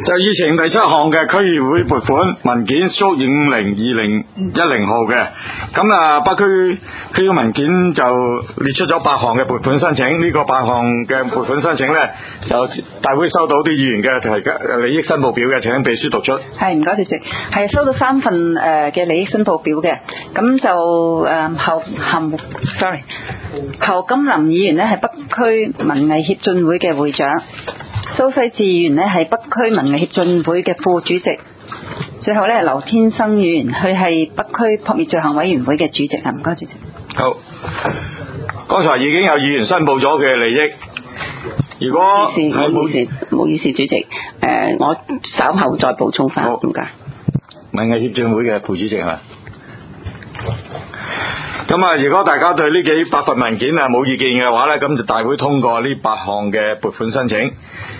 就議程第7項嘅區議會撥款文件蘇502010號嘅，咁北區區議文件就列出咗8項嘅撥款申請，呢個8項嘅撥款申請呢，就大會收到啲議員嘅提交利益申報表嘅，請秘書讀出。 係，唔該主席，係收到3份嘅利益申報表嘅，咁就侯金林議員呢係北區文藝協進會嘅會長，蘇西智議員呢係北區文藝協進會嘅副主席，最後呢劉天生議員佢係北區撲滅罪行委員會嘅主席啊，唔該主席。 好，剛才已經有議員申報咗嘅利益，如果唔好意思主席，我稍後再補充翻，唔該。 文藝協進會嘅副主席係嘛？咁如果大家對呢8份文件冇意見嘅話呢，咁就大會通過呢8項嘅撥款申請。